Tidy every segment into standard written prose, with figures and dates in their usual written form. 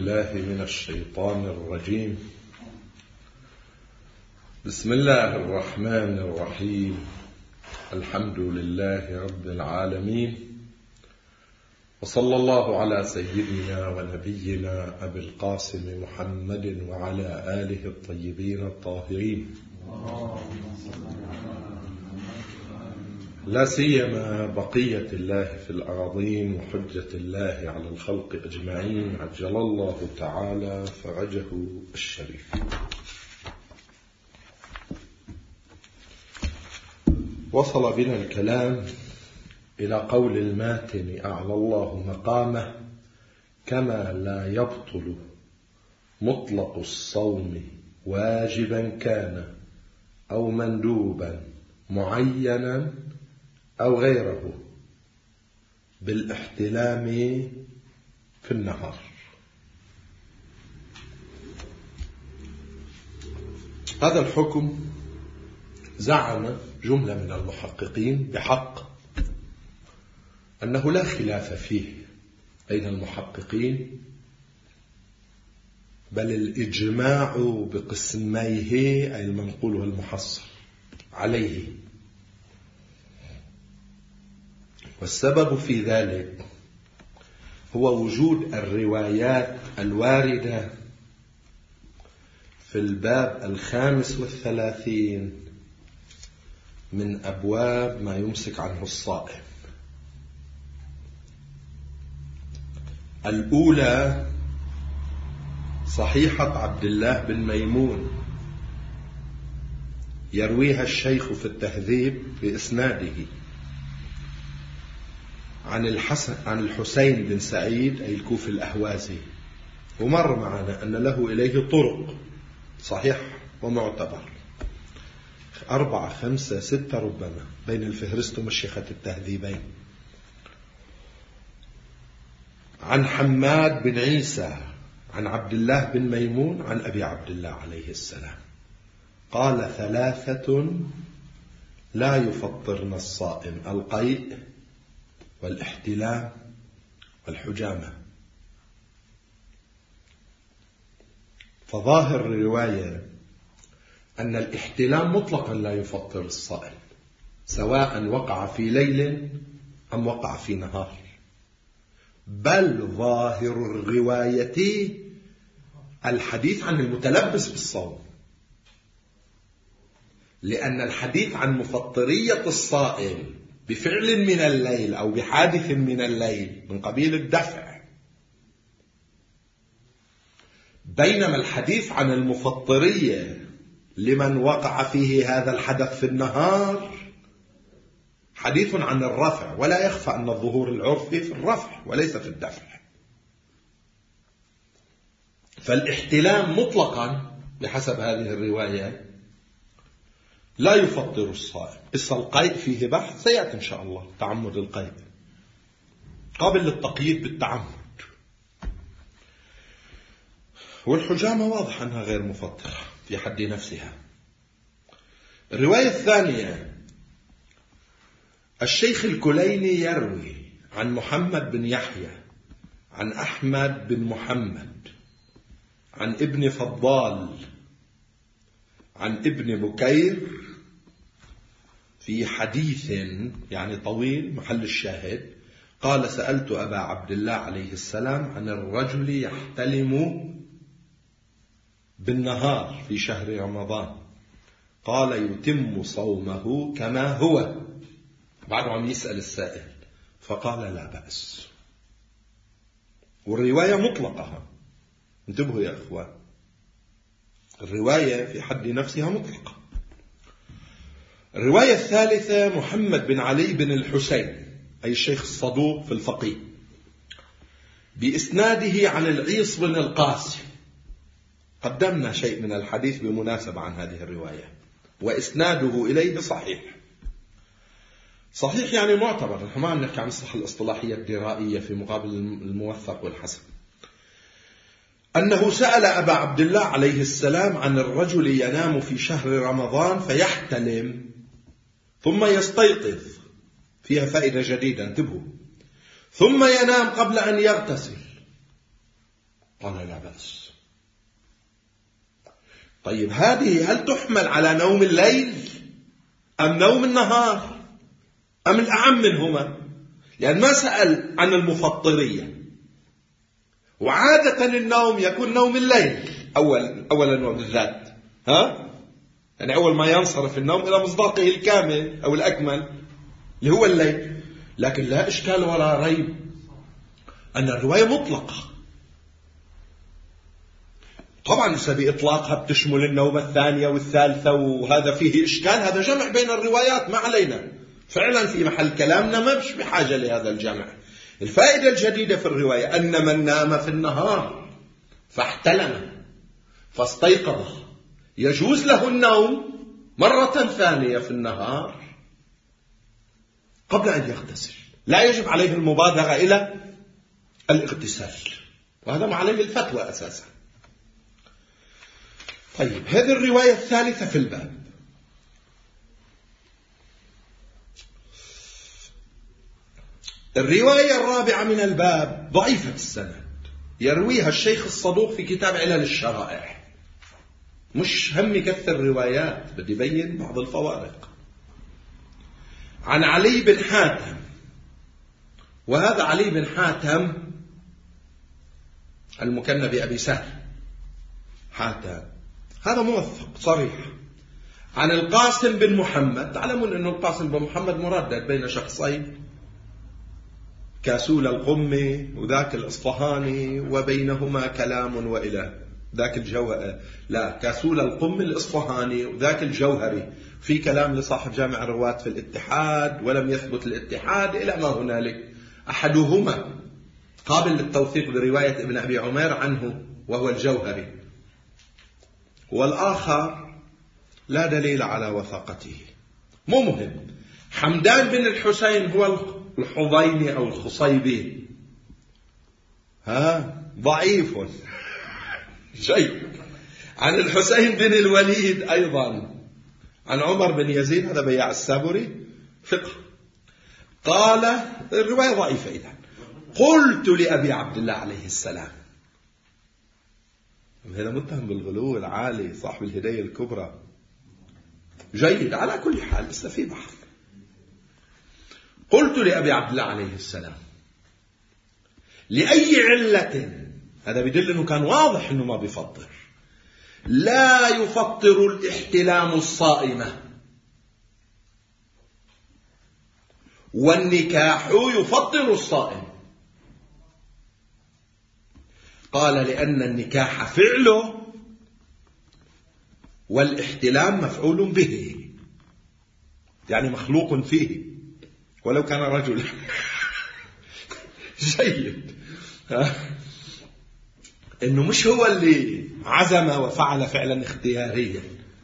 بالله من الشيطان الرجيم. بسم الله الرحمن الرحيم. الحمد لله رب العالمين، وصلى الله على سيدنا ونبينا أبي القاسم محمد وعلى آله الطيبين الطاهرين، لا سيما بقية الله في الأراضين وحجة الله على الخلق أجمعين، عجل الله تعالى فرجه الشريف. وصل بنا الكلام إلى قول الماتن أعلى الله مقامه: كما لا يبطل مطلق الصوم واجبا كان أو مندوبا معينا أو غيره بالاحتلام في النهار. هذا الحكم زعم جملة من المحققين بحق أنه لا خلاف فيه بين المحققين، بل الإجماع بقسميه أي المنقول والمحصل عليه. والسبب في ذلك هو وجود الروايات الواردة في الباب 35 من أبواب ما يمسك عنه الصائم. الأولى صحيحة عبد الله بن ميمون، يرويها الشيخ في التهذيب بإسناده عن الحسين بن سعيد أي الكوفي الأهوازي، ومر معنا أن له إليه طرق صحيح ومعتبر 4 5 6 ربما بين الفهرست ومشيخة التهذيبين. عن حماد بن عيسى عن عبد الله بن ميمون عن أبي عبد الله عليه السلام قال: 3 لا يفطرن الصائم: القيء والاحتلام والحجامة. فظاهر الرواية أن الاحتلام مطلقا لا يفطر الصائم، سواء وقع في ليل أم وقع في نهار، بل ظاهر الرواية الحديث عن المتلبس بالصوم، لأن الحديث عن مفطرية الصائم بفعل من الليل أو بحادث من الليل من قبيل الدفع، بينما الحديث عن المفطرية لمن وقع فيه هذا الحدث في النهار حديث عن الرفع، ولا يخفى أن الظهور العرفي في الرفع وليس في الدفع. فالاحتلام مطلقا بحسب هذه الرواية لا يفطر الصائم. القيء فيه بحث سيأتي إن شاء الله، تعمد القيء قابل للتقييد بالتعمد، والحجامة واضح أنها غير مفطرة في حد نفسها. الرواية الثانية: الشيخ الكليني يروي عن محمد بن يحيى عن أحمد بن محمد عن ابن فضال عن ابن بكير في حديث يعني طويل محل الشاهد، قال: سألت أبا عبد الله عليه السلام عن الرجل يحتلم بالنهار في شهر رمضان، قال: يتم صومه كما هو. بعد عم يسأل السائل فقال: لا بأس. والرواية مطلقة، انتبهوا يا أخوان، الرواية في حد نفسها مطلقة. الرواية الثالثة: محمد بن علي بن الحسين أي الشيخ الصدوق في الفقيه، بإسناده عن العيص بن القاسم. قدمنا شيء من الحديث بمناسبة عن هذه الرواية، وإسناده إليه صحيح يعني معتبر. نحن ما نحكي عن الصحة الاصطلاحية الدرائية في مقابل الموثق والحسن. أنه سأل أبا عبد الله عليه السلام عن الرجل ينام في شهر رمضان فيحتلم ثم يستيقظ، فيها فائدة جديدة انتبهوا، ثم ينام قبل أن يغتسل، قال لا بأس. طيب هذه هل تحمل على نوم الليل أم نوم النهار أم الأعم منهما؟ لأن ما سأل عن المفطرية، وعادة النوم يكون نوم الليل أولا وبالذات، يعني أول ما ينصرف النوم إلى مصداقه الكامل أو الأكمل اللي هو الليل. لكن لا إشكال ولا ريب أن الرواية مطلقة. طبعا بإطلاقها بتشمل النوم الثانية والثالثة، وهذا فيه إشكال. هذا جمع بين الروايات ما علينا، فعلا في محل كلامنا ما بش بحاجة لهذا الجمع. الفائدة الجديدة في الرواية أن من نام في النهار فاحتلم فاستيقظ يجوز له النوم مرة ثانية في النهار قبل أن يغتسل، لا يجب عليه المبادرة إلى الاغتسال، وهذا ما عليه الفتوى أساسا. طيب هذه الرواية الثالثة في الباب. الرواية الرابعة من الباب ضعيفة السند، يرويها الشيخ الصدوق في كتاب علل الشرائع. مش هم يكثر روايات، بدي يبين بعض الفوارق. عن علي بن حاتم، وهذا علي بن حاتم المكنى بأبي سهل حاتم، هذا موثق صريح. عن القاسم بن محمد، تعلمون أن القاسم بن محمد مردد بين شخصين، كاسول القمي وذاك الإصفهاني، وبينهما كلام وإلى ذاك الجوهري، لا كاسول القمي الإصفهاني وذاك الجوهري، في كلام لصاحب جامع الرواة في الاتحاد ولم يثبت الاتحاد إلى ما هنالك. أحدهما قابل للتوثيق برواية ابن أبي عمير عنه وهو الجوهري، والآخر لا دليل على وثاقته. مو مهم. حمدان بن الحسين هو الحضيني أو الخصيبي، ضعيف شيء. عن الحسين بن الوليد أيضا، عن عمر بن يزيد، هذا بياع السابوري فقه، قال الرواية ضعيفة. إذن قلت لأبي عبد الله عليه السلام، هذا متهم بالغلو العالي صاحب الهداية الكبرى، جيد على كل حال لسه في بحث. قلت لأبي عبد الله عليه السلام لأي علة، هذا بيدل أنه كان واضح أنه ما بيفطر، لا يفطر الاحتلام الصائمة والنكاح يفطر الصائم؟ قال لأن النكاح فعله والاحتلام مفعول به، يعني مخلوق فيه ولو كان رجل. جيد. إنه مش هو اللي عزم وفعل فعلا اختياريا،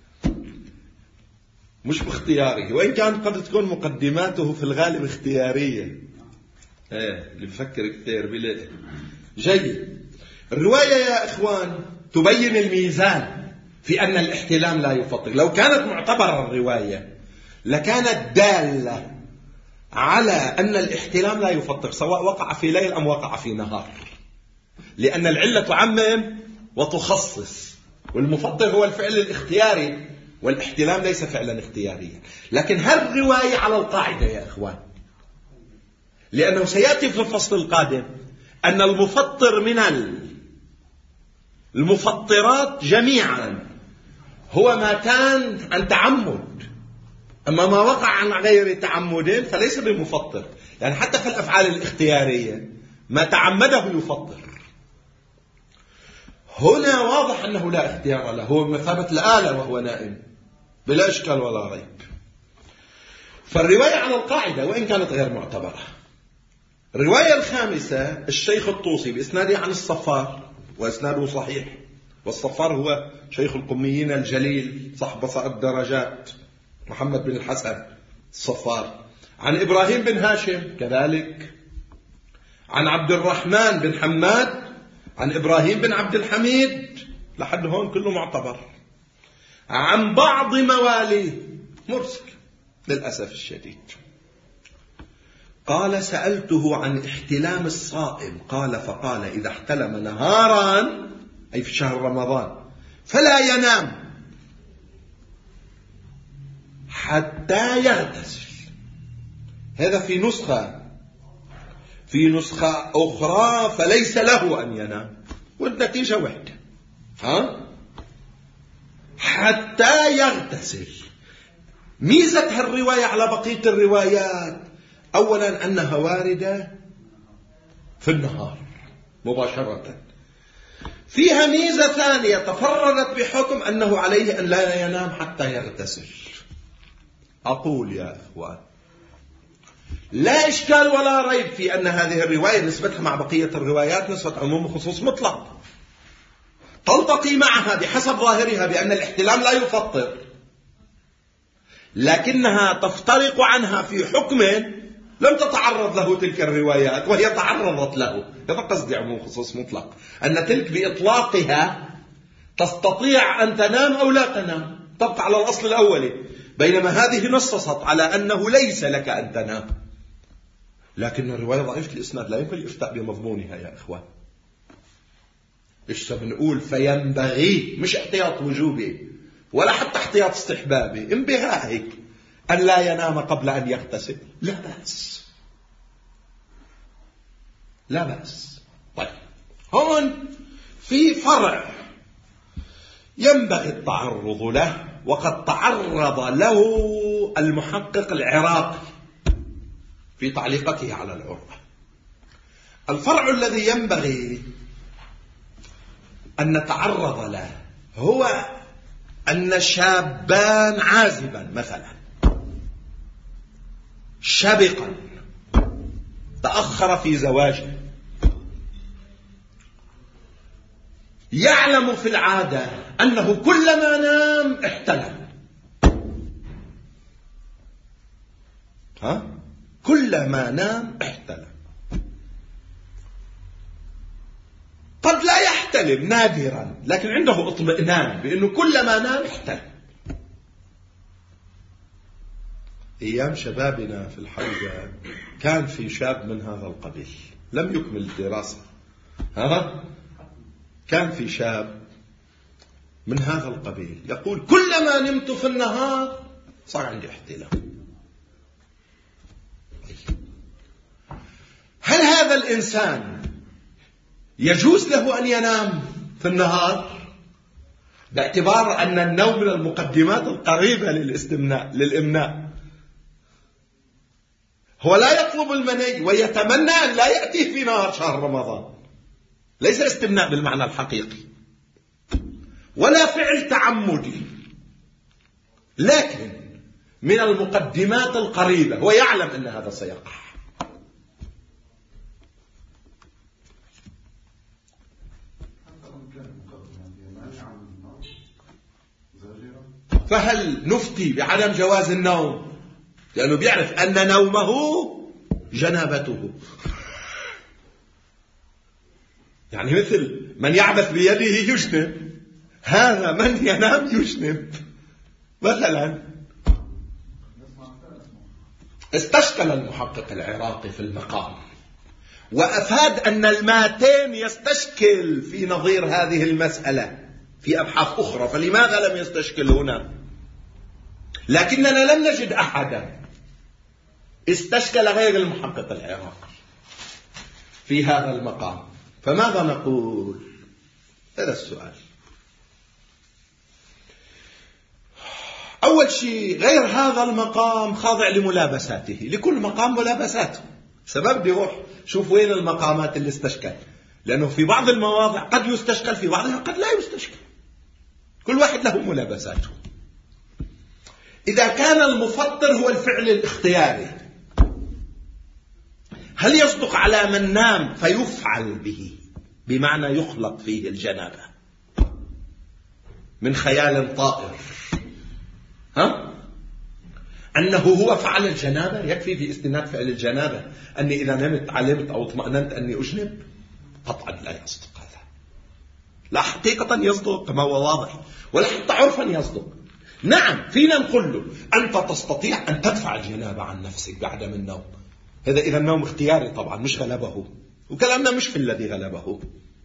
مش باختياره، وإن كان قد تكون مقدماته في الغالب اختيارية. اللي بفكر كثير بلا. جيد. الرواية يا إخوان تبين الميزان في أن الاحتلام لا يفطر. لو كانت معتبرة الرواية لكانت دالة على أن الاحتلام لا يفطر، سواء وقع في ليل أم وقع في نهار، لأن العلة تعمم وتخصص، والمفطر هو الفعل الاختياري والاحتلام ليس فعلا اختياريا. لكن هل الرواية على القاعدة يا إخوان؟ لأنه سيأتي في الفصل القادم أن المفطر من المفطرات جميعا هو ما كان عن تعمد، أما ما وقع عن غير تعمد فليس بمفطر. يعني حتى في الأفعال الاختيارية ما تعمده يفطر. هنا واضح أنه لا اختيار له، هو بمثابة الآلة وهو نائم بلا إشكال ولا ريب. فالرواية على القاعدة وإن كانت غير معتبرة. الرواية الخامسة الشيخ الطوسي بإسناده عن الصفار، وإسناده صحيح، والصفار هو شيخ القميين الجليل صاحب بصائر الدرجات محمد بن الحسن الصفار. عن إبراهيم بن هاشم كذلك، عن عبد الرحمن بن حماد، عن إبراهيم بن عبد الحميد، لحد هون كله معتبر. عن بعض مواليه مرسل للأسف الشديد. قال سألته عن احتلام الصائم، قال فقال إذا احتلم نهارا أي في شهر رمضان فلا ينام حتى يغتسل. هذا في نسخة. في نسخة أخرى فليس له أن ينام، والنتيجة واحدة. حتى يغتسل. ميزة هالرواية على بقية الروايات أولا أنها واردة في النهار مباشرة. فيها ميزة ثانية تفردت بحكم أنه عليه أن لا ينام حتى يغتسل. أقول يا أخوان لا إشكال ولا ريب في أن هذه الرواية نسبتها مع بقية الروايات نسبة عموم وخصوص مطلق، تلتقي معها بحسب ظاهرها بأن الاحتلام لا يفطر، لكنها تفترق عنها في حكم لم تتعرض له تلك الروايات وهي تعرضت له. هذا قصدي عموم خصوص مطلق، أن تلك بإطلاقها تستطيع أن تنام أو لا تنام، تبقى على الأصل الأولي، بينما هذه نصصت على أنه ليس لك أن تنام. لكن الرواية ضعيفة الإسناد لا يمكن الإفتاء بمضمونها يا إخوان. إيش بنقول؟ فينبغي، مش احتياط وجوبي ولا حتى احتياط استحبابي، انبغائك أن لا ينام قبل أن يغتسل، لا بأس، لا بأس. طيب هون في فرع ينبغي التعرض له، وقد تعرض له المحقق العراقي في تعليقته على العروة. الفرع الذي ينبغي أن نتعرض له هو أن شابان عازبا مثلا شبقا تأخر في زواجه يعلم في العادة أنه كلما نام احتلم، كلما نام احتلم. قد لا يحتلم نادرا، لكن عنده اطمئنان بأنه كلما نام احتلم. أيام شبابنا في الحوزة كان في شاب من هذا القبيل لم يكمل الدراسة، كان في شاب من هذا القبيل يقول كلما نمت في النهار صار عندي احتلام. هل هذا الإنسان يجوز له أن ينام في النهار باعتبار أن النوم من المقدمات القريبة للإمناء؟ هو لا يطلب المني ويتمنى أن لا يأتيه في نهار شهر رمضان، ليس استمناء بالمعنى الحقيقي ولا فعل تعمدي، لكن من المقدمات القريبة، هو يعلم أن هذا سيقع. فهل نفتي بعدم جواز النوم لأنه بيعرف أن نومه جنابته؟ يعني مثل من يعبث بيده يجنب، هذا من ينام يجنب مثلا. استشكل المحقق العراقي في المقام وأفاد أن الماتين يستشكل في نظير هذه المسألة في أبحاث أخرى، فلماذا لم يستشكل هنا؟ لكننا لم نجد أحدا استشكل غير المحقق العراقي في هذا المقام. فماذا نقول؟ هذا السؤال. أول شيء غير هذا المقام خاضع لملابساته، لكل مقام ملابساته. سبب دي روح شوف وين المقامات اللي استشكل، لأنه في بعض المواضع قد يستشكل، في بعضها قد لا يستشكل، كل واحد له ملابساته. إذا كان المفطر هو الفعل الاختياري، هل يصدق على من نام فيفعل به بمعنى يخلق فيه الجنابة من خيال طائر أنه هو فعل الجنابة؟ يكفي في استناد فعل الجنابة أني إذا نمت علمت أو اطمأننت أني أجنب؟ قطعا لا يصدق هذا، لا حقيقة يصدق كما هو واضح، ولا حتى عرفا يصدق. نعم فينا نقول له أنت تستطيع أن تدفع الجنابة عن نفسك بعدم النوم، هذا إذا النوم اختياري طبعا مش غلبه، وكلامنا مش في الذي غلبه.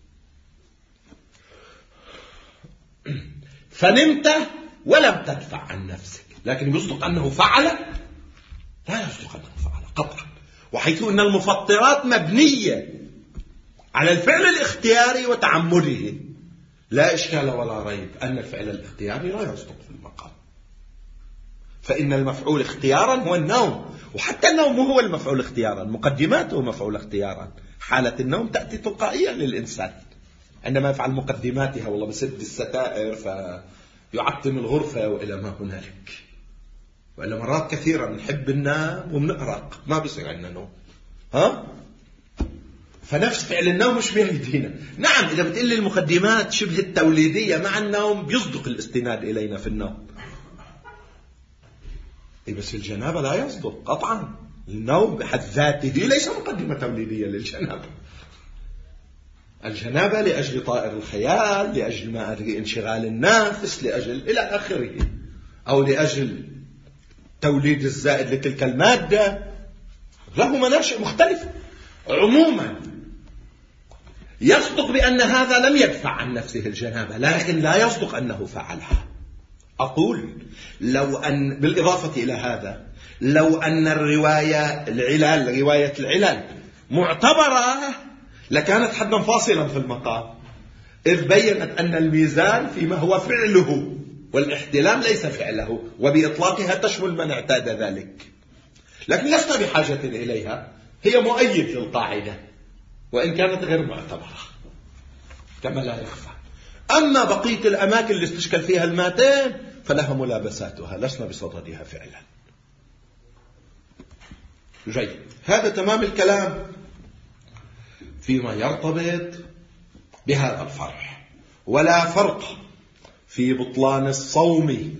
فنمت ولم تدفع عن نفسك، لكن يصدق أنه فعل؟ لا يصدق أنه فعل قطعا، وحيث أن المفطرات مبنية على الفعل الاختياري وتعمده، لا إشكال ولا ريب أن الفعل الاختياري لا يصدق في المقام، فإن المفعول اختيارا هو النوم، وحتى النوم هو المفعول اختيارا، مقدماته مفعول اختيارا. حالة النوم تأتي تلقائيا للإنسان عندما يفعل مقدماتها، والله بسد الستائر فيعتم الغرفة وإلى ما هنالك. وإلا مرات كثيرة بنحب ننام وبنقرق، ما بيصير عندنا نوم. فنفس فعل النوم مش بيدينا. نعم إذا بتقول لي المقدمات شبه التوليدية مع النوم بيصدق الاستناد إلينا في النوم، بس الجنابة لا يصدق قطعا. النوم بحد ذاته ليس مقدمة توليدية للجنابة. الجنابة لأجل طائر الخيال، لأجل ما أدري انشغال النفس، لأجل إلى آخره، أو لأجل توليد الزائد لتلك المادة، له مناشئ مختلفة. عموما يصدق بأن هذا لم يدفع عن نفسه الجنابة، لكن لا يصدق أنه فعلها. أقول لو أن بالإضافة إلى هذا، لو أن رواية العلال معتبرة لكانت حدا فاصلا في المقام، إذ بيّنت أن الميزان فيما هو فعله والاحتلام ليس فعله، وبإطلاقها تشمل من اعتاد ذلك. لكن لسنا بحاجة إليها، هي مؤيد للقاعدة وإن كانت غير معتبرة كما لا يخفى. أما بقية الأماكن اللي استشكل فيها الماتين فلها ملابساتها، لسنا بصددها فعلا. جيد، هذا تمام الكلام فيما يرتبط بهذا الفرع. ولا فرق في بطلان الصوم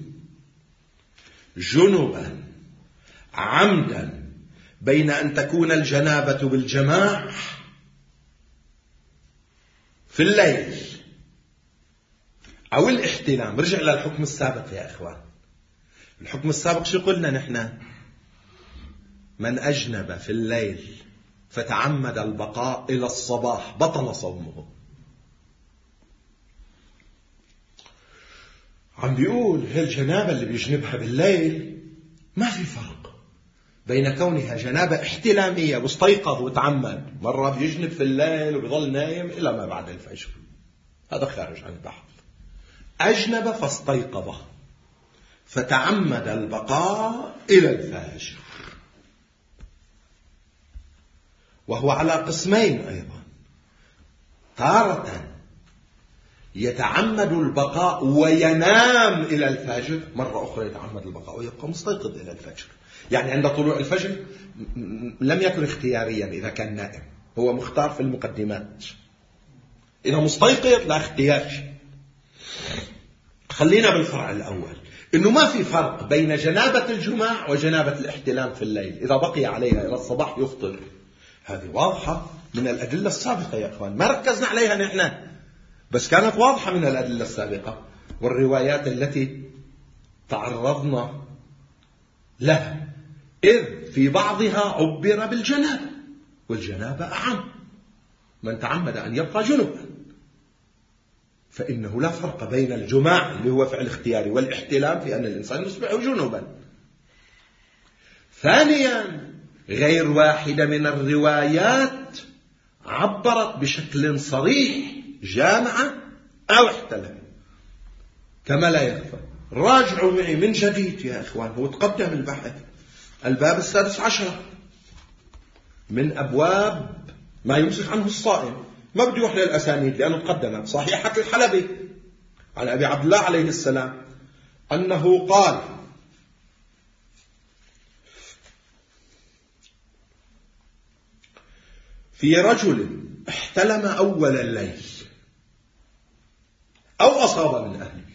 جنبا عمدا بين أن تكون الجنابة بالجماع في الليل أو الاحتلام. رجع للحكم السابق يا إخوان. الحكم السابق شو قلنا نحن؟ من أجنب في الليل فتعمد البقاء إلى الصباح بطل صومه. عم بيقول هالجنابة اللي بيجنبها بالليل ما في فرق بين كونها جنابة احتلامية واستيقظ وتعمد، مرة بيجنب في الليل وبيظل نايم إلى ما بعد الفجر، هذا خارج عن البحث. أجنب فاستيقظ فتعمد البقاء إلى الفجر، وهو على قسمين أيضا. تارة يتعمد البقاء وينام إلى الفجر، مرة أخرى يتعمد البقاء ويبقى مستيقظ إلى الفجر. يعني عند طلوع الفجر لم يكن اختياريا إذا كان نائم، هو مختار في المقدمات. إذا مستيقظ لا اختيار. خلينا بالفرع الأول، إنه ما في فرق بين جنابة الجماع وجنابة الاحتلام في الليل، إذا بقي عليها إلى الصباح يفطر. هذه واضحة من الأدلة السابقة يا أخوان، ما ركزنا عليها نحن، بس كانت واضحة من الأدلة السابقة والروايات التي تعرضنا لها، إذ في بعضها عبر بالجنابة، والجنابة أعم. من تعمد أن يبقى جنبا فإنه لا فرق بين الجماع اللي هو فعل اختياري والاحتلام في أن الإنسان يصبح جنبا. ثانيا، غير واحدة من الروايات عبرت بشكل صريح جامعة أو احتلم كما لا يخفى. راجعوا معي من جديد يا إخوان، هو تقدم البحث، الباب 16 من أبواب ما يمسك عنه الصائم. ما بدي أروح للأسانيد لأنه تقدمت. صحيحة الحلبي عن أبي عبد الله عليه السلام أنه قال: في رجل احتلم أول الليل أو أصاب من أهله.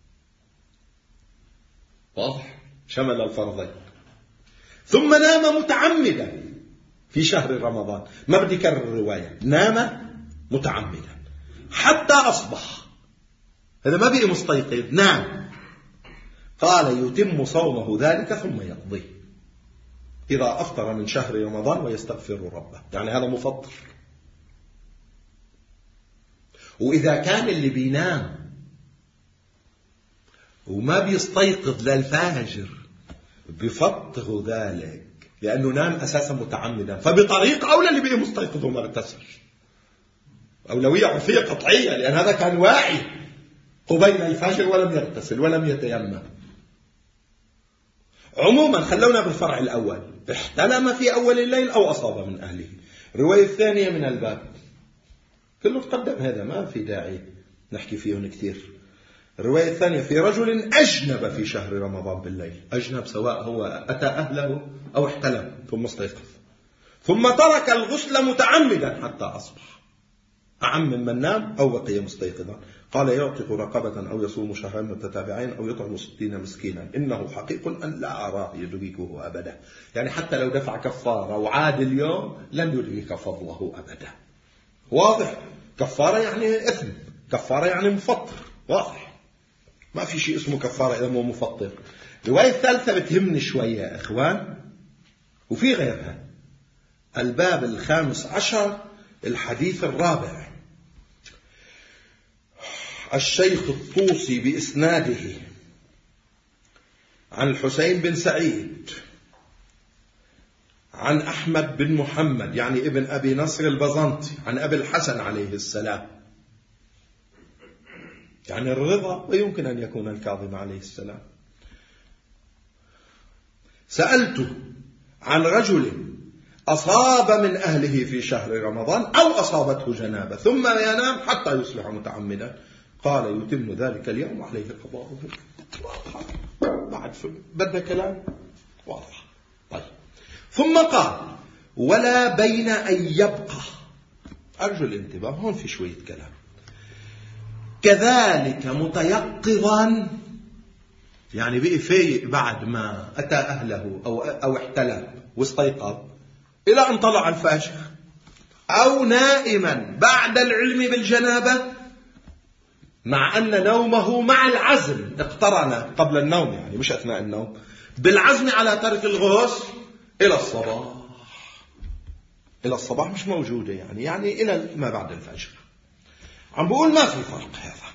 واضح، شمل الفرضين. ثم نام متعمدا في شهر رمضان، ما بدي كرر الرواية، نام متعمدا حتى أصبح، هذا ما بقي مستيقظ، نام. قال: يتم صومه ذلك ثم يقضيه. إذا أفطر من شهر رمضان ويستغفر ربه، يعني هذا مفطر. وإذا كان اللي بينام وما بيستيقظ للفجر بيفطر ذلك لأنه نام أساسا متعمدا، فبطريق أولى اللي بيه مستيقظ وما اغتسل، أولوية عرفية قطعية، لأن هذا كان واعي قبيل الفجر ولم يغتسل ولم يتيمم. عموما خلونا بالفرع الأول، احتلم في أول الليل أو أصاب من أهله. الرواية الثانية من الباب كله تقدم، هذا ما في داعي نحكي فيه كثير. الرواية الثانية في رجل أجنب في شهر رمضان بالليل، أجنب سواء هو أتى أهله أو احتلم ثم استيقظ ثم ترك الغسل متعمدا حتى أصبح، أعم من نام أو بقي مستيقظا. قال يعتق رقبة أو يصوم شهرين متتابعين أو يطعم 60 مسكينا، إنه حقيق أن لا أراه يدركه أبدا. يعني حتى لو دفع كفارة وعاد اليوم لن يدرك فضله أبدا. واضح؟ كفارة يعني إثم، كفارة يعني مفطر، واضح. ما في شيء اسمه كفارة إذا مو مفطر. الرواية الثالثة بتهمني شوية يا إخوان، وفي غيرها. الباب 15 الحديث الرابع. الشيخ الطوسي بإسناده عن الحسين بن سعيد عن أحمد بن محمد يعني ابن أبي نصر البزنطي عن أبي الحسن عليه السلام، يعني الرضا ويمكن أن يكون الكاظم عليه السلام. سألته عن رجل أصاب من أهله في شهر رمضان أو أصابته جنابة ثم ينام حتى يصبح متعمدا، قال يتم ذلك اليوم وعليه قضاؤه. واضح، بعد بدنا كلام واضح. طيب، ثم قال ولا بين أن يبقى، أرجو الانتباه هون في شوية كلام، كذلك متيقظا، يعني بقي فايق بعد ما أتى أهله أو احتلم واستيقظ إلى أن طلع الفجر، أو نائما بعد العلم بالجنابة مع أن نومه مع العزم اقترن قبل النوم، يعني مش أثناء النوم، بالعزم على ترك الغسل إلى الصباح. إلى الصباح مش موجودة، يعني إلى ما بعد الفجر. عم بقول ما في فرق هذا.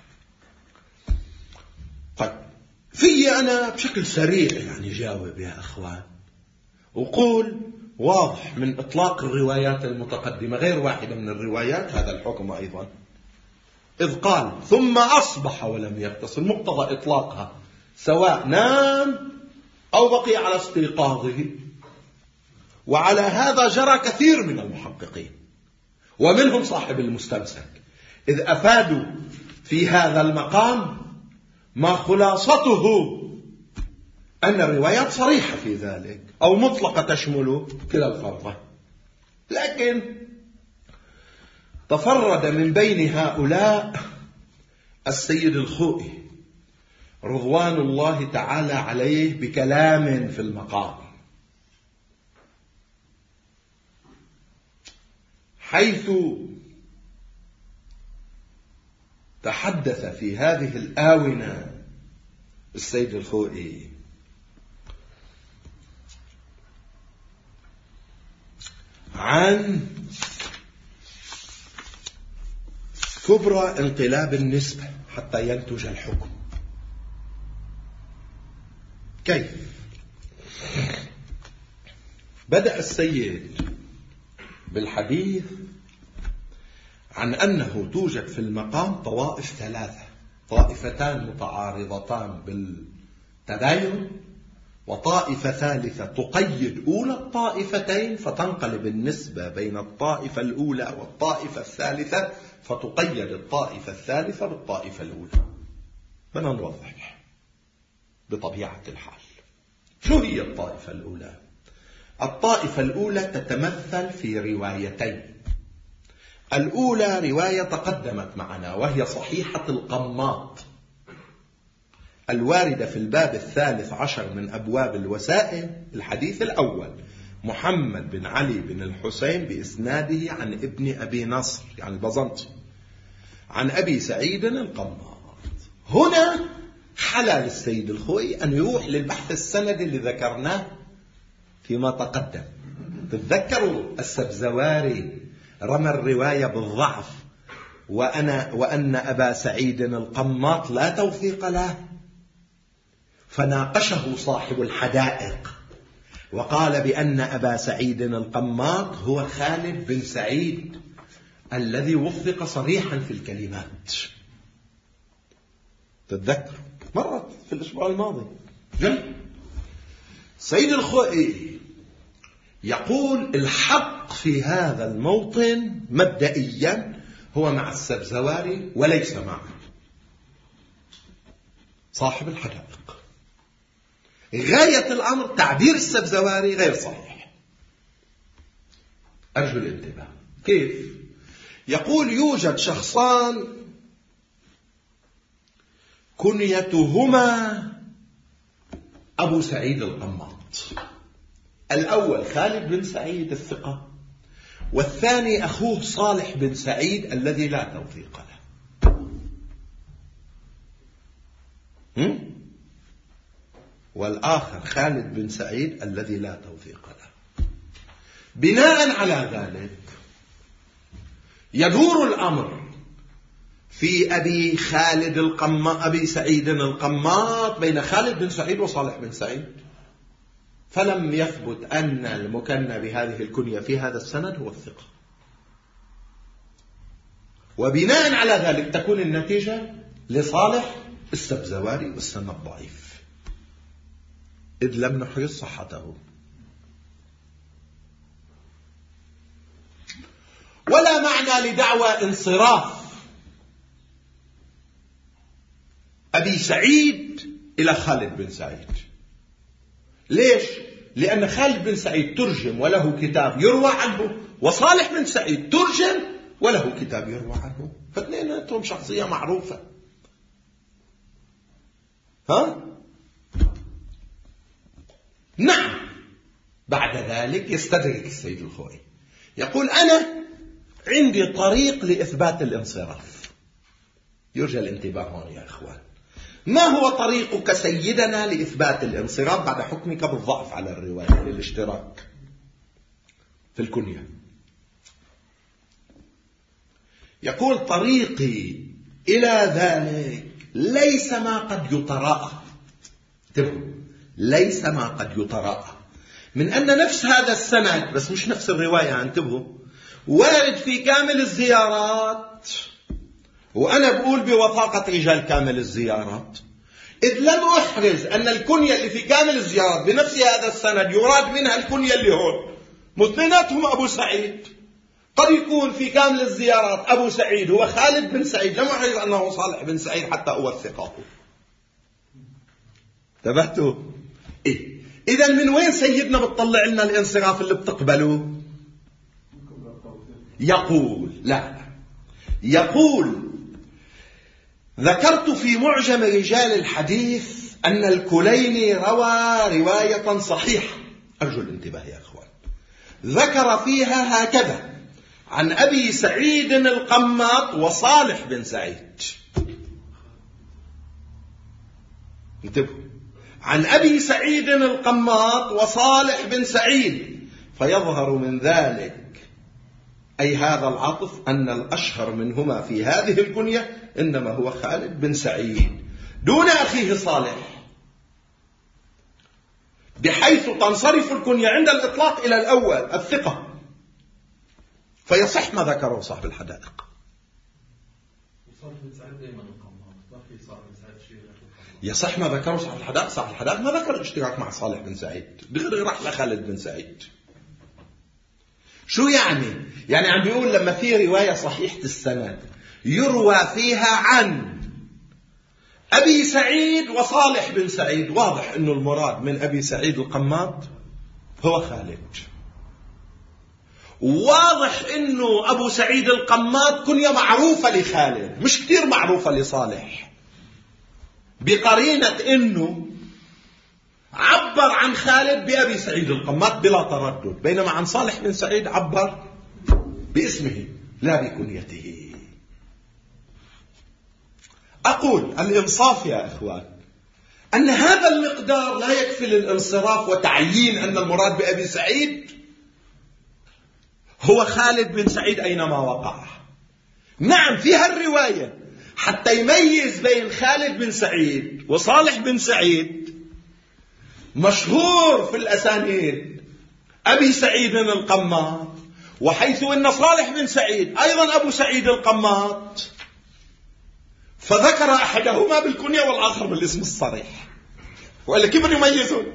طيب، في أنا بشكل سريع يعني جاوب يا أخوان وقول واضح من إطلاق الروايات المتقدمة غير واحدة من الروايات هذا الحكم أيضا، إذ قال ثم أصبح ولم يغتسل، مقتضى إطلاقها سواء نام أو بقي على استيقاظه. وعلى هذا جرى كثير من المحققين ومنهم صاحب المستمسك، إذ أفادوا في هذا المقام ما خلاصته أن الروايات صريحة في ذلك أو مطلقة تشمل كلا الفرضين. لكن تفرد من بين هؤلاء السيد الخوئي رضوان الله تعالى عليه بكلام في المقام، حيث تحدث في هذه الآونة السيد الخوئي عن كبرى انقلاب النسبة حتى ينتج الحكم. كيف؟ بدأ السيد بالحديث عن أنه توجد في المقام طوائف ثلاثة، طائفتان متعارضتان بالتباين، وطائفة ثالثة تقيد أولى الطائفتين فتنقلب النسبة بين الطائفة الأولى والطائفة الثالثة فتقيد الطائفة الثالثة بالطائفة الأولى. بدنا نوضح بطبيعة الحال شو هي الطائفة الأولى. الطائفة الأولى تتمثل في روايتين. الأولى رواية تقدمت معنا وهي صحيحة القماط الواردة في الباب 13 من أبواب الوسائل، الحديث الأول محمد بن علي بن الحسين بإسناده عن ابن أبي نصر يعني البزنطي عن أبي سعيد القماط. هنا حلال السيد الخوئي أن يروح للبحث السندي اللي ذكرناه فيما تقدم. تتذكروا السبزواري رمى الرواية بالضعف وأن أبا سعيد القماط لا توثيق له، فناقشه صاحب الحدائق وقال بأن أبا سعيد القماط هو خالد بن سعيد الذي وثق صريحا في الكلمات. تتذكر مرت في الأسبوع الماضي. سيد الخوئي يقول الحق في هذا الموطن مبدئيا هو مع السبزواري وليس مع صاحب الحدائق. غاية الأمر تعبير السبزواري غير صحيح. أرجو الانتباه. كيف؟ يقول يوجد شخصان كنيتهما أبو سعيد القماط، الأول خالد بن سعيد الثقة، والثاني أخوه صالح بن سعيد الذي لا توثيق له، والآخر خالد بن سعيد الذي لا توثيق له. بناء على ذلك يدور الأمر في أبي سعيد القماط بين خالد بن سعيد وصالح بن سعيد، فلم يثبت أن المكنى بهذه الكنية في هذا السند هو الثقة، وبناء على ذلك تكون النتيجة لصالح السبزواري والسند ضعيف إذ لم نحرز صحته. ولا معنى لدعوى انصراف أبي سعيد إلى خالد بن سعيد. ليش؟ لأن خالد بن سعيد ترجم وله كتاب يروى عنه، وصالح بن سعيد ترجم وله كتاب يروى عنه، فاثنيناتهم شخصية معروفة. نعم. بعد ذلك يستدرك السيد الخوئي يقول أنا عندي طريق لإثبات الانصراف. يرجى الانتباه هون يا إخوان. ما هو طريقك سيدنا لإثبات الانصراف بعد حكمك بالضعف على الرواية للاشتراك في الكنية؟ يقول طريقي إلى ذلك ليس ما قد يتراءى، ليس ما قد يتراءى من أن نفس هذا السند، بس مش نفس الرواية، انتبهوا، وارد في كامل الزيارات، وأنا بقول بوثاقة رجال كامل الزيارات، إذ لم أحرز أن الكنية اللي في كامل الزيارات بنفس هذا السند يراد منها الكنية اللي هون، مثنيناتهم أبو سعيد. قد يكون في كامل الزيارات أبو سعيد هو خالد بن سعيد، لم أحرز أنه صالح بن سعيد حتى أوثقه. انتبهتوا؟ إيه؟ إذا من وين سيدنا بتطلع لنا الانصراف اللي بتقبلوه؟ يقول ذكرت في معجم رجال الحديث أن الكليني روى رواية صحيحة، أرجو الانتباه يا أخوان، ذكر فيها هكذا: عن أبي سعيد القماط وصالح بن سعيد. انتبهوا، عن أبي سعيد القماط وصالح بن سعيد، فيظهر من ذلك أي هذا العطف أن الأشهر منهما في هذه الكنية إنما هو خالد بن سعيد دون أخيه صالح، بحيث تنصرف الكنية عند الإطلاق إلى الأول الثقة، فيصح ما ذكره صاحب الحدائق. يصح ما ذكره صاحب الحدائق. صاحب الحدائق ما ذكر الاشتراك مع صالح بن سعيد، دغري راح لخالد بن سعيد. شو يعني؟ يعني عم بيقول لما في رواية صحيحة السند يروى فيها عن أبي سعيد وصالح بن سعيد، واضح أنه المراد من أبي سعيد القماط هو خالد، واضح أنه أبو سعيد القماط كنية معروفة لخالد مش كتير معروفة لصالح، بقرينة أنه عبر عن خالد بأبي سعيد القماط بلا تردد، بينما عن صالح بن سعيد عبر باسمه لا بكنيته. أقول الإنصاف يا إخوان أن هذا المقدار لا يكفي للانصراف وتعيين أن المراد بأبي سعيد هو خالد بن سعيد أينما وقع. نعم فيها الرواية حتى يميز بين خالد بن سعيد وصالح بن سعيد، مشهور في الأسانيد أبي سعيد القماط، وحيث أن صالح بن سعيد أيضا أبو سعيد القماط، فذكر أحدهما بالكنية والآخر بالاسم الصريح. وإلا كيف يميزون؟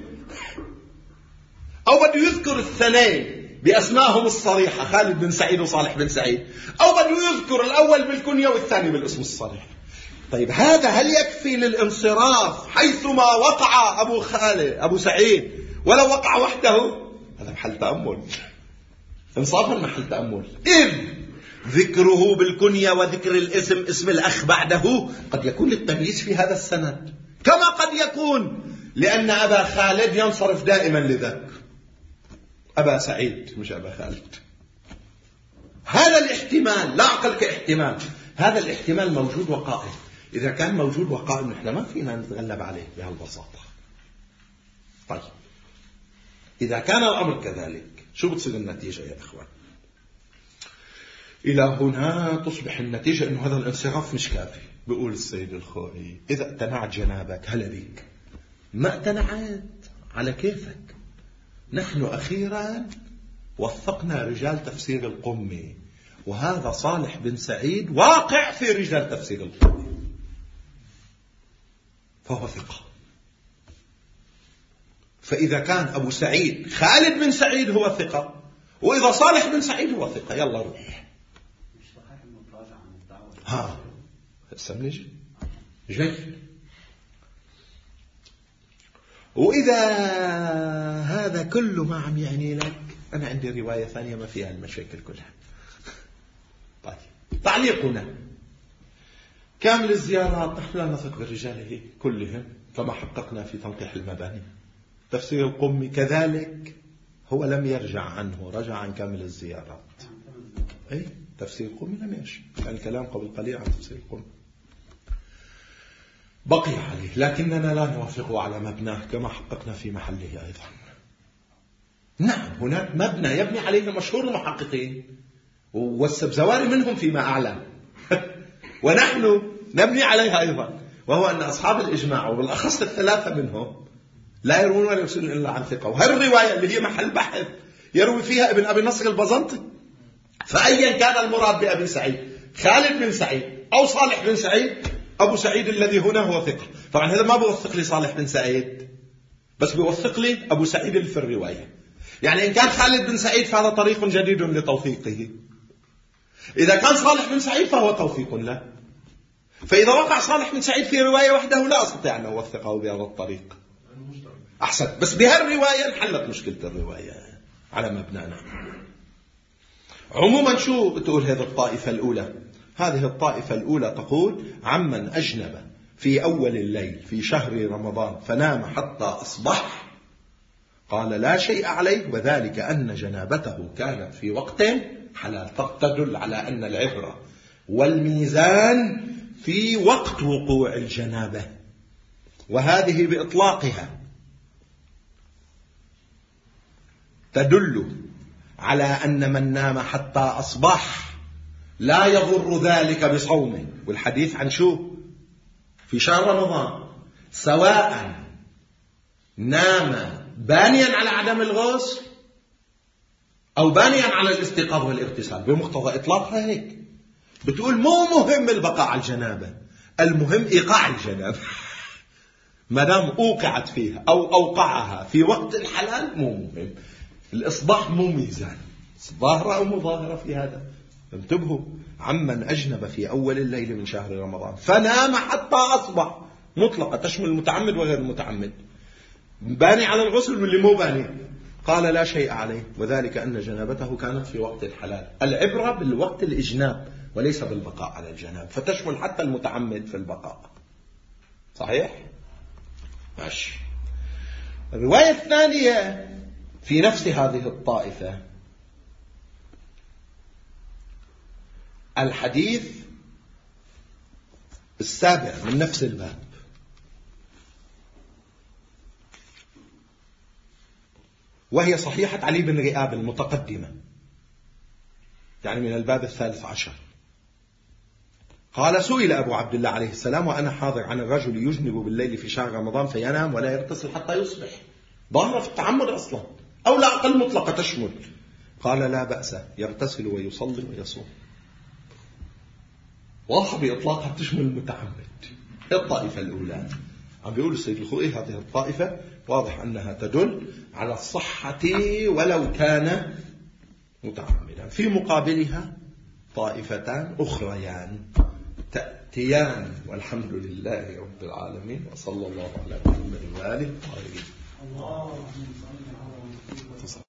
أو بده يذكر الثنين بأسمائهم الصريحة، خالد بن سعيد وصالح بن سعيد، أو بده يذكر الأول بالكنية والثاني بالاسم الصريح. طيب هذا هل يكفي للانصراف حيثما وقع أبو سعيد ولو وقع وحده؟ هذا محل تأمل، انصافا محل تأمل. إذ ذكره بالكنية وذكر الاسم اسم الأخ بعده قد يكون للتمييز في هذا السند، كما قد يكون لأن أبا خالد ينصرف دائما لذاك، أبا سعيد مش أبا خالد. هذا الاحتمال لا أقل كاحتمال، هذا الاحتمال موجود وقائم. إذا كان موجود وقائم نحن ما فينا نتغلب عليه بهالبساطة. طيب إذا كان الأمر كذلك شو بتصير النتيجة يا إخوان؟ إلى هنا تصبح النتيجة أنه هذا الانصراف مش كافي. بيقول السيد الخوئي إذا اقتنعت جنابك هلا بيك، ما اقتنعت على كيفك. نحن أخيرا وثقنا رجال تفسير القمي، وهذا صالح بن سعيد واقع في رجال تفسير القمي، فهو ثقة. فإذا كان أبو سعيد خالد بن سعيد هو ثقة، وإذا صالح بن سعيد هو ثقة، يلا روح. ها سمني جيد. وإذا هذا كله ما عم يعني لك، أنا عندي رواية ثانية ما فيها المشاكل كلها. طيب تعليقنا: كامل الزيارات نحن لا نثق برجاله كلهم كما حققنا في تنقيح المباني. تفسير القمي كذلك هو لم يرجع عنه، رجع عن كامل الزيارات. أي تفسير القمي لم يرجع، كان الكلام قبل قليل عن تفسير القمي بقي عليه، لكننا لا نوافقه على مبناه كما حققنا في محله أيضا. نعم هناك مبنى يبني عليه مشهور المحققين والسبزواري منهم فيما أعلم ونحن نبني عليها أيضا، وهو أن أصحاب الإجماع وبالأخص الثلاثة منهم لا يروون ولا يرسلون إلا عن ثقة. وهالرواية اللي هي محل بحث يروي فيها ابن أبي نصر البزنطي. فأيا كان المراد بأبي سعيد خالد بن سعيد أو صالح بن سعيد، أبو سعيد الذي هنا هو ثقة. طبعا هذا ما بيوثق لي صالح بن سعيد، بس بيوثق لي أبو سعيد اللي في الرواية. يعني إن كان خالد بن سعيد فهذا طريق جديد لتوثيقه، إذا كان صالح بن سعيد فهو توثيق له. فإذا وقع صالح بن سعيد في رواية وحده لا أستطيع أن أوثقه بهذا الطريق. أحسن، بس بهالرواية انحلت مشكلة الرواية على مبنانا. عموما شو بتقول هذه الطائفة الأولى؟ هذه الطائفة الأولى تقول: عمن أجنب في أول الليل في شهر رمضان فنام حتى أصبح قال لا شيء عليه، وذلك أن جنابته كانت في وقت حلال. تدل على أن العبرة والميزان في وقت وقوع الجنابة، وهذه بإطلاقها تدل على أن من نام حتى أصبح لا يضر ذلك بصومه. والحديث عن شو؟ في شهر رمضان، سواء نام بانيا على عدم الغسل أو بانيا على الاستيقاظ والاغتسال، بمقتضى إطلاقها هيك بتقول مو مهم البقاء على الجنابة، المهم إيقاع الجنابة. ما دام أوقعت فيها أو أوقعها في وقت الحلال مو مهم. الإصباح مو ميزان، ظاهرة أو مظاهرة في هذا. انتبهوا: عمن أجنب في أول الليل من شهر رمضان فنام حتى أصبح، مطلقة تشمل المتعمد وغير المتعمد، باني على الغسل واللي مو باني. قال لا شيء عليه، وذلك أن جنابته كانت في وقت الحلال. العبرة بالوقت الإجناب وليس بالبقاء على الجناب، فتشمل حتى المتعمد في البقاء. صحيح؟ ماشي. الرواية الثانية في نفس هذه الطائفة، الحديث السابع من نفس الباب، وهي صحيحة علي بن رئاب المتقدمة، يعني من الباب 13. قال سئل أبو عبد الله عليه السلام وأنا حاضر عن الرجل يجنب بالليل في شهر رمضان فينام ولا يغتسل حتى يصبح، ظاهرة في التعمد أصلا أو لا أقل مطلقة تشمل. قال لا بأس، يغتسل ويصلي ويصوم. واضحة بإطلاقها تشمل المتعمد. الطائفة الأولى عم بيقول السيد الخوئي هذه الطائفة واضح أنها تدل على الصحة ولو كان متعمدا. في مقابلها طائفتان أخريان تأتيان، والحمد لله رب العالمين، وصلى الله على محمد وآله الطاهرين.